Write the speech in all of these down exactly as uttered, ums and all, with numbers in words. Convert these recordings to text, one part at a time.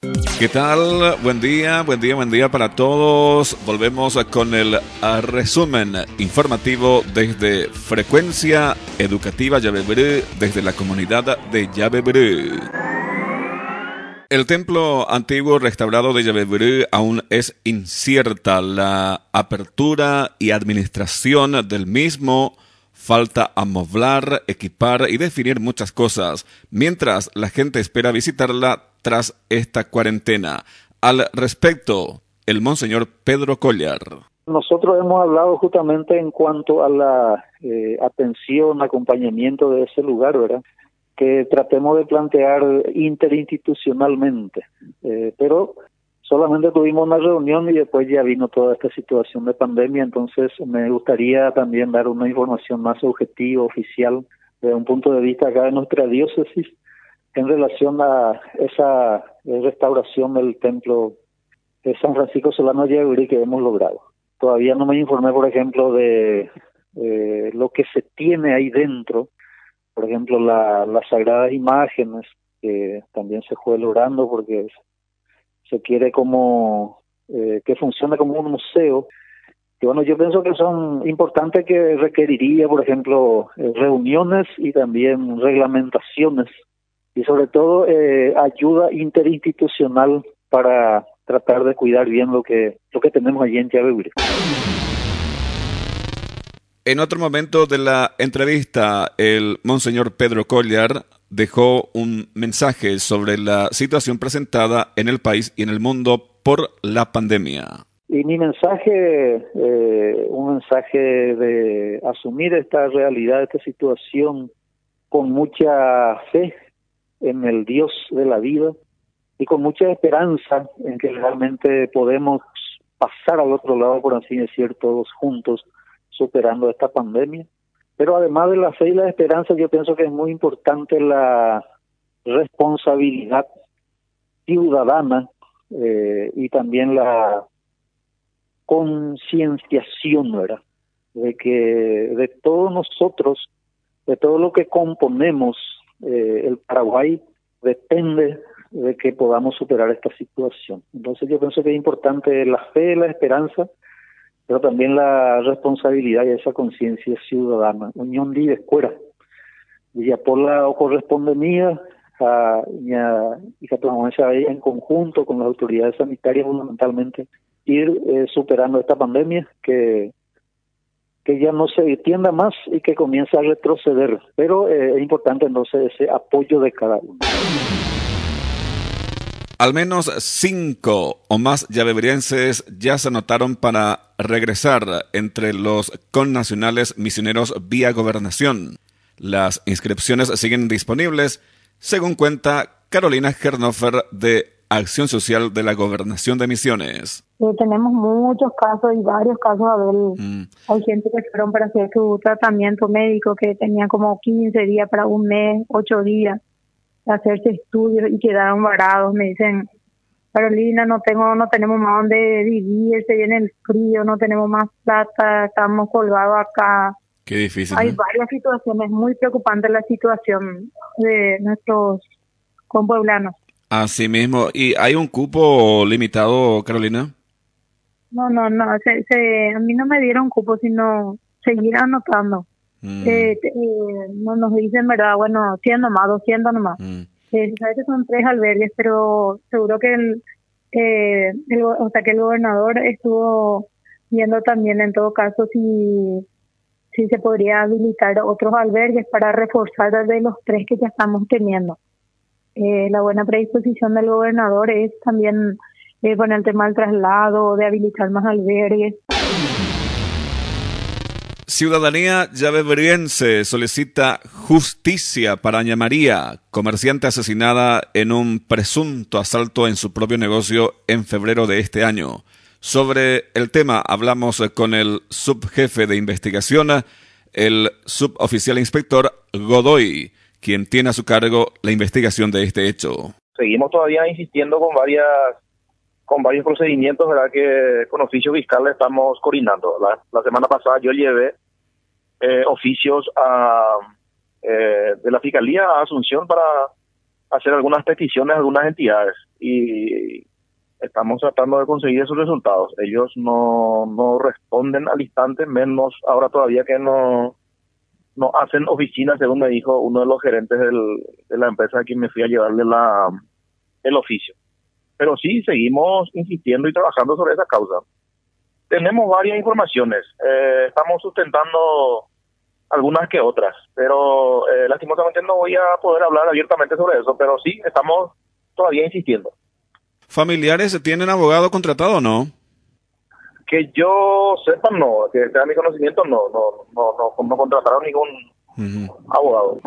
¿Qué tal? Buen día, buen día, buen día para todos. Volvemos con el uh, resumen informativo desde Frecuencia Educativa Yabebrú, desde la comunidad de Yabebrú. El templo antiguo restaurado de Yabebrú aún es incierta la apertura y administración del mismo. Falta amoblar, equipar y definir muchas cosas, mientras la gente espera visitarla tras esta cuarentena. Al respecto, el monseñor Pedro Collar. Nosotros hemos hablado justamente en cuanto a la eh, atención, acompañamiento de ese lugar, ¿verdad? Que tratemos de plantear interinstitucionalmente, eh, pero solamente tuvimos una reunión y después ya vino toda esta situación de pandemia, entonces me gustaría también dar una información más objetiva, oficial, desde un punto de vista acá de nuestra diócesis, en relación a esa restauración del templo de San Francisco Solano de Yabebrú que hemos logrado. Todavía no me informé, por ejemplo, de eh, lo que se tiene ahí dentro, por ejemplo, la, las sagradas imágenes, que también se fue logrando porque se quiere como eh, que funcione como un museo. Y bueno, yo pienso que son importantes, que requeriría, por ejemplo, eh, reuniones y también reglamentaciones y sobre todo eh, ayuda interinstitucional para tratar de cuidar bien lo que lo que tenemos allí en Yabebrú. En otro momento de la entrevista, el monseñor Pedro Collar dejó un mensaje sobre la situación presentada en el país y en el mundo por la pandemia. Y mi mensaje, eh, un mensaje de asumir esta realidad, esta situación, con mucha fe en el Dios de la vida y con mucha esperanza en que realmente podemos pasar al otro lado, por así decir, todos juntos, superando esta pandemia. Pero además de la fe y la esperanza, yo pienso que es muy importante la responsabilidad ciudadana eh, y también la concienciación, ¿verdad? De que de todos nosotros, de todo lo que componemos eh, el Paraguay, depende de que podamos superar esta situación. Entonces yo pienso que es importante la fe, la esperanza, pero también la responsabilidad y esa conciencia ciudadana. Unión de escuela. Y por la correspondencia a y que tomamos en conjunto con las autoridades sanitarias, fundamentalmente, ir eh, superando esta pandemia que que ya no se extienda más y que comience a retroceder. Pero eh, es importante entonces ese apoyo de cada uno. Al menos cinco o más yabebrienses ya se anotaron para regresar entre los connacionales misioneros vía gobernación. Las inscripciones siguen disponibles, según cuenta Carolina Gernofer de Acción Social de la Gobernación de Misiones. Eh, tenemos muchos casos y varios casos, a ver, mm. hay gente que fueron para hacer su tratamiento médico, que tenía como quince días para un mes, ocho días, hacerse estudios y quedaron varados. Me dicen, Carolina, no tengo, no tenemos más donde vivir, se viene el frío, no tenemos más plata, estamos colgados acá. Qué difícil. Hay ¿eh? varias situaciones, muy preocupante la situación de nuestros compueblanos. Así mismo. ¿Y hay un cupo limitado, Carolina? No, no, no, se, se, a mí no me dieron cupo, sino seguir anotando. Mm. Eh, eh, no nos dicen, ¿verdad? Bueno, cien nomás, doscientos nomás. Mm. Eh, sabes que son tres albergues, pero seguro que el, eh, el, o sea, que el gobernador estuvo viendo también, en todo caso, si, si se podría habilitar otros albergues para reforzar de los tres que ya estamos teniendo. Eh, la buena predisposición del gobernador es también eh, con el tema del traslado, de habilitar más albergues. Ciudadanía yabebriense solicita justicia para Aña María, comerciante asesinada en un presunto asalto en su propio negocio en febrero de este año. Sobre el tema hablamos con el subjefe de investigación, el suboficial inspector Godoy, quien tiene a su cargo la investigación de este hecho. Seguimos todavía insistiendo con varias con varios procedimientos, ¿verdad?, que con oficio fiscal le estamos coordinando. La, la semana pasada yo llevé eh, oficios a, eh, de la Fiscalía a Asunción para hacer algunas peticiones a algunas entidades. y estamos tratando de conseguir esos resultados. Ellos no, no responden al instante, menos ahora todavía que no, no hacen oficina, según me dijo uno de los gerentes del, de la empresa a quien me fui a llevarle la, el oficio. Pero sí, seguimos insistiendo y trabajando sobre esa causa. Tenemos varias informaciones, eh, estamos sustentando algunas que otras, pero eh, lastimosamente no voy a poder hablar abiertamente sobre eso, pero sí, estamos todavía insistiendo. ¿Familiares tienen abogado contratado o no? Que yo sepa, no, que sea mi conocimiento, no, no, no, no, no contrataron ningún uh-huh. abogado.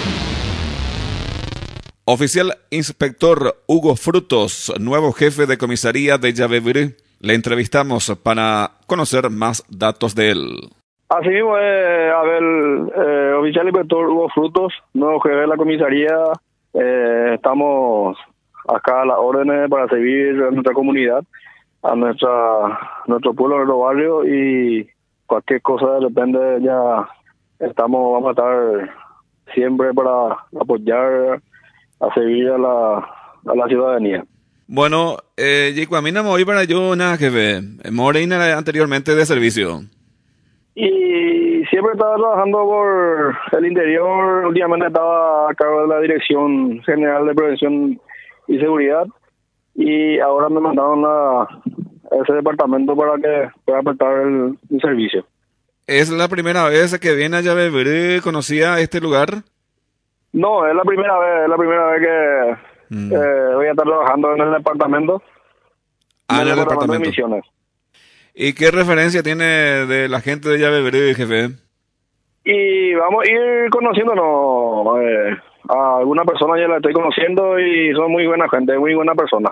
Oficial Inspector Hugo Frutos, nuevo jefe de comisaría de Llavebrú. Le entrevistamos para conocer más datos de él. Así mismo, eh, a ver, eh, oficial inspector Hugo Frutos, nuevo jefe de la comisaría. Eh, estamos acá a las órdenes para servir a nuestra comunidad, a nuestra nuestro pueblo, a nuestro barrio, y cualquier cosa de repente ya estamos, vamos a estar siempre para apoyar, a servir a la, a la ciudadanía. Bueno, eh, Jico, a mí no me voy para yo nada que ver. Morena anteriormente de servicio. Y siempre estaba trabajando por el interior. Últimamente estaba a cargo de la Dirección General de Prevención y Seguridad. Y ahora me mandaron a, a ese departamento para que pueda prestar el, el servicio. ¿Es la primera vez que viene a Llavebrú? ¿Conocía este lugar? No, es la primera vez, es la primera vez que mm. eh, voy a estar trabajando en el departamento. Ah, en el, el departamento. departamento de Misiones. ¿Y qué referencia tiene de la gente de Llavebrú, jefe? Y vamos a ir conociéndonos. Eh, a alguna persona ya la estoy conociendo y son muy buena gente, muy buena persona.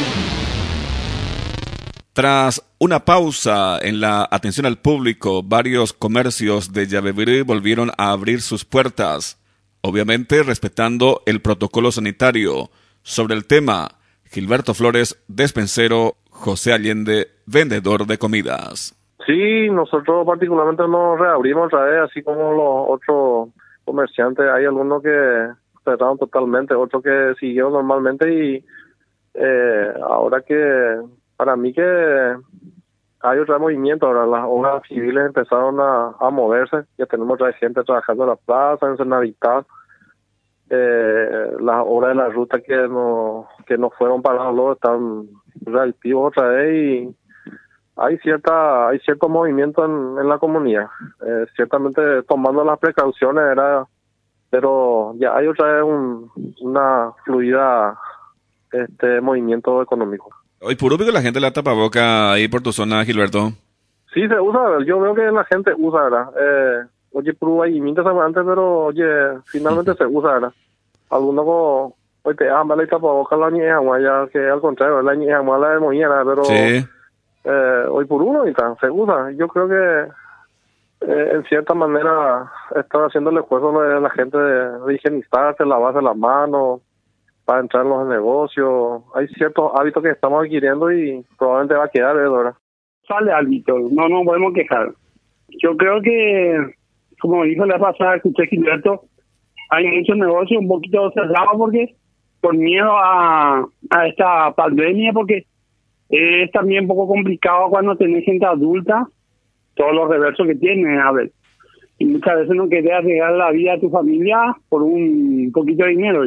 Tras una pausa en la atención al público, varios comercios de Llavebrú volvieron a abrir sus puertas, obviamente respetando el protocolo sanitario. Sobre el tema, Gilberto Flores, despensero, José Allende, vendedor de comidas. Sí, nosotros particularmente nos reabrimos otra vez, así como los otros comerciantes. Hay algunos que cerraron totalmente, otros que siguieron normalmente, y eh, ahora que para mí que hay otro movimiento, ahora las obras civiles empezaron a, a moverse, ya tenemos otra gente trabajando en la plaza, en Senaditad. Eh, las obras de la ruta que no que no fueron paradas luego están reactivos otra vez, y hay cierta hay cierto movimiento en, en la comunidad, eh, ciertamente tomando las precauciones, era pero ya hay otra vez un, una fluida este movimiento económico. Hoy puro que la gente la tapaboca ahí por tu zona, Gilberto. Sí, se usa, yo veo que la gente usa, ¿verdad? Eh, oye, puro ahí mientras antes, pero oye, finalmente se usa, ¿verdad? Algunos como, oye, te aman la tapaboca la niña, ya que al contrario, la niña la de moñera, pero sí. eh, hoy por uno y tal, se usa. Yo creo que eh, en cierta manera está haciendo el esfuerzo de la gente de, de higienizarse, lavarse las manos para entrar en los negocios. Hay ciertos hábitos que estamos adquiriendo y probablemente va a quedar, ¿verdad? Sale hábito, no nos podemos quejar. Yo creo que, como dijo la pasada, escuché Gilberto, hay muchos negocios un poquito cerrados porque por miedo a, a esta pandemia, porque es también un poco complicado cuando tenés gente adulta, todos los reversos que tiene, a ver, y muchas veces no querés arriesgar la vida a tu familia por un poquito de dinero.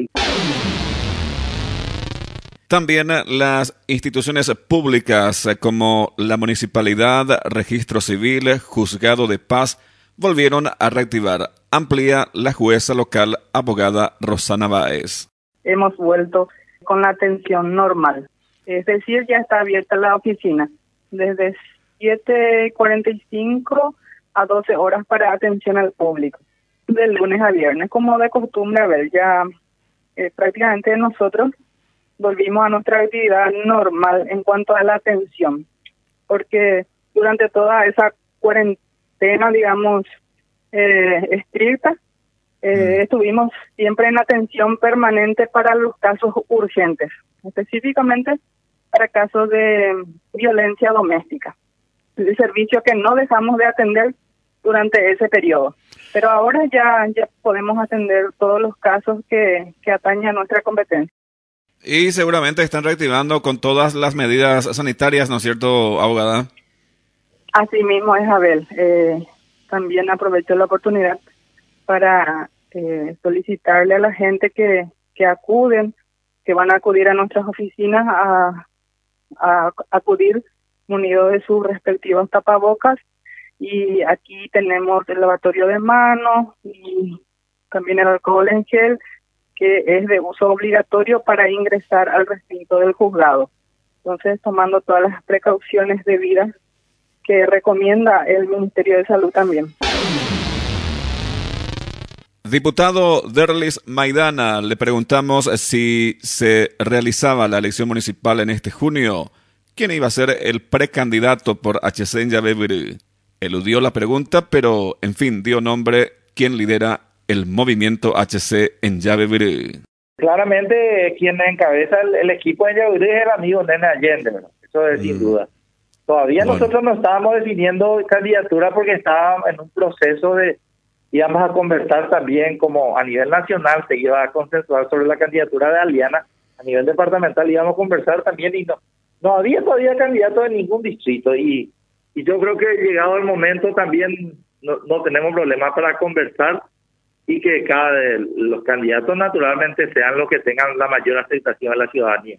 También las instituciones públicas como la Municipalidad, Registro Civil, Juzgado de Paz volvieron a reactivar. Amplía la jueza local, abogada Rosana Báez. Hemos vuelto con la atención normal. Es decir, ya está abierta la oficina desde siete cuarenta y cinco a doce horas para atención al público, de lunes a viernes, como de costumbre. A ver, ya eh, prácticamente nosotros volvimos a nuestra actividad normal en cuanto a la atención, porque durante toda esa cuarentena, digamos, eh, estricta, eh, mm. estuvimos siempre en atención permanente para los casos urgentes, específicamente para casos de violencia doméstica, el servicio que no dejamos de atender durante ese periodo. Pero ahora ya, ya podemos atender todos los casos que, que atañen a nuestra competencia. Y seguramente están reactivando con todas las medidas sanitarias, ¿no es cierto, abogada? Así mismo es, Abel. Eh, también aprovecho la oportunidad para eh, solicitarle a la gente que, que acuden, que van a acudir a nuestras oficinas, a, a acudir munidos de sus respectivos tapabocas. Y aquí tenemos el lavatorio de manos y también el alcohol en gel, que es de uso obligatorio para ingresar al recinto del juzgado. Entonces, tomando todas las precauciones debidas que recomienda el Ministerio de Salud también. Diputado Derlis Maidana, le preguntamos si se realizaba la elección municipal en este junio. ¿Quién iba a ser el precandidato por H C en Llavebrú? Eludió la pregunta, pero, en fin, dio nombre quien lidera el movimiento H C en Llavebrú. Claramente, quien encabeza el, el equipo en Llavebrú es el amigo Nene Allende, ¿verdad? Eso es mm. sin duda. Todavía bueno. Nosotros no estábamos definiendo candidatura porque estábamos en un proceso de, íbamos a conversar también como a nivel nacional, se iba a consensuar sobre la candidatura de Aliana, a nivel departamental íbamos a conversar también y no, no había todavía candidato en ningún distrito y, y yo creo que llegado el momento también no, no tenemos problema para conversar y que cada de los candidatos naturalmente sean los que tengan la mayor aceptación de la ciudadanía.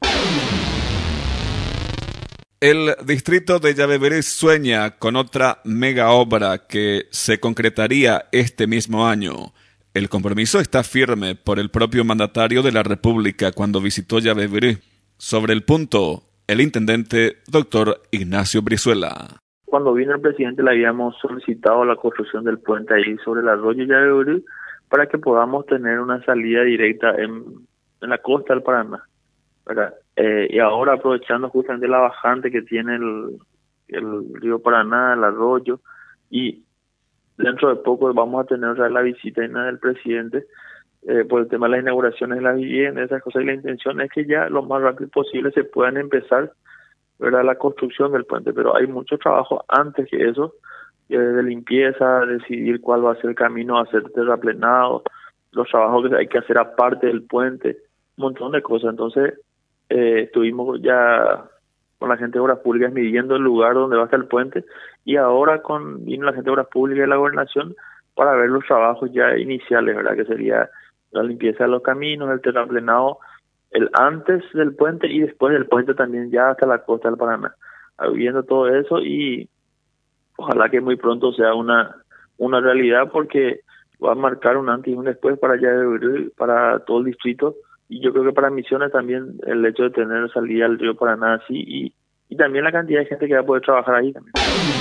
El distrito de Llavebrú sueña con otra mega obra que se concretaría este mismo año. El compromiso está firme por el propio mandatario de la República cuando visitó Llavebrú. Sobre el punto, el intendente doctor Ignacio Brizuela. Cuando vino el presidente le habíamos solicitado la construcción del puente ahí sobre el arroyo Llavebrú para que podamos tener una salida directa en, en la costa del Paraná, ¿verdad? Eh, y ahora aprovechando justamente la bajante que tiene el, el río Paraná, el arroyo, y dentro de poco vamos a tener otra vez la visita del presidente eh, por el tema de las inauguraciones de las viviendas, esas cosas, y la intención es que ya lo más rápido posible se puedan empezar, ¿verdad?, la construcción del puente, pero hay mucho trabajo antes que eso, eh, de limpieza, decidir cuál va a ser el camino, hacer terraplenado, los trabajos que hay que hacer aparte del puente, un montón de cosas. Entonces eh, estuvimos ya con la gente de Obras Públicas midiendo el lugar donde va a estar el puente y ahora con vino la gente de Obras Públicas y la Gobernación para ver los trabajos ya iniciales, ¿verdad?, que sería la limpieza de los caminos, el terraplenado, el antes del puente y después del puente también ya hasta la costa del Paraná, viendo todo eso y ojalá que muy pronto sea una una realidad porque va a marcar un antes y un después para allá, para todo el distrito. Y yo creo que para Misiones también el hecho de tener salida al río Paraná así y, y también la cantidad de gente que va a poder trabajar ahí también.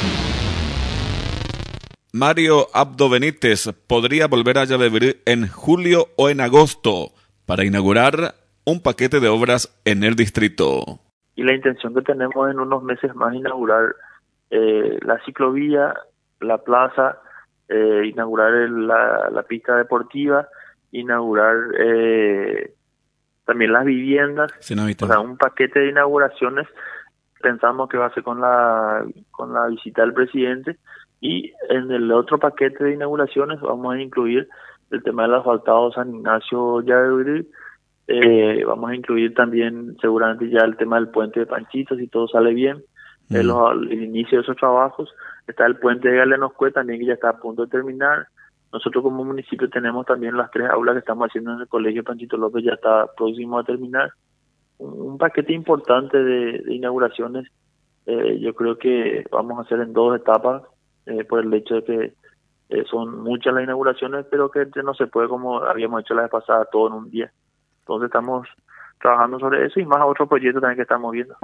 Mario Abdo Benítez podría volver a Llavebrú en julio o en agosto para inaugurar un paquete de obras en el distrito. Y la intención que tenemos en unos meses más inaugurar eh, la ciclovía, la plaza, eh, inaugurar el, la, la pista deportiva, inaugurar eh, también las viviendas, sí, no, o sea, un paquete de inauguraciones. Pensamos que va a ser con la con la visita del presidente y en el otro paquete de inauguraciones vamos a incluir el tema del asfaltado San Ignacio Llavebrú, eh, vamos a incluir también seguramente ya el tema del puente de Panchitos si todo sale bien, mm. el, el inicio de esos trabajos. Está el puente de Galenoscue también que ya está a punto de terminar. Nosotros como municipio tenemos también las tres aulas que estamos haciendo en el colegio Panchito López, ya está próximo a terminar. Un, un paquete importante de, de inauguraciones, eh, yo creo que vamos a hacer en dos etapas, eh, por el hecho de que eh, son muchas las inauguraciones, pero que no se puede como habíamos hecho la vez pasada, todo en un día. Entonces estamos trabajando sobre eso y más a otros proyectos también que estamos viendo.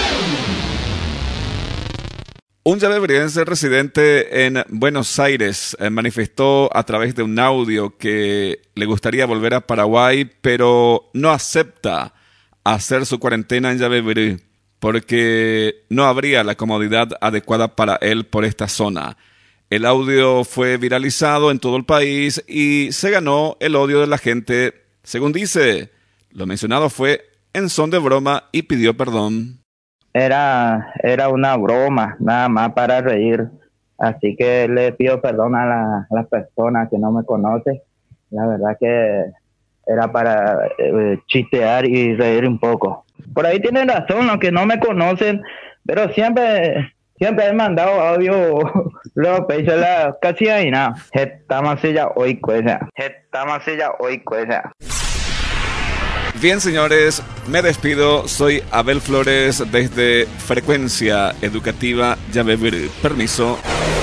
Un llavebriense residente en Buenos Aires eh, manifestó a través de un audio que le gustaría volver a Paraguay, pero no acepta hacer su cuarentena en Llavebrú porque no habría la comodidad adecuada para él por esta zona. El audio fue viralizado en todo el país y se ganó el odio de la gente. Según dice, lo mencionado fue en son de broma y pidió perdón. Era, era una broma, nada más para reír. Así que le pido perdón a la, las personas que no me conocen. La verdad que era para eh, chistear y reír un poco. por ahí tienen razón los que no me conocen, pero siempre, siempre he mandado audio, luego pecho la casi ahí nada. Estamos ya hoy cosa, estamos ya hoy cosa. Bien, señores, me despido. Soy Abel Flores desde Frecuencia Educativa Llavebrú. Permiso.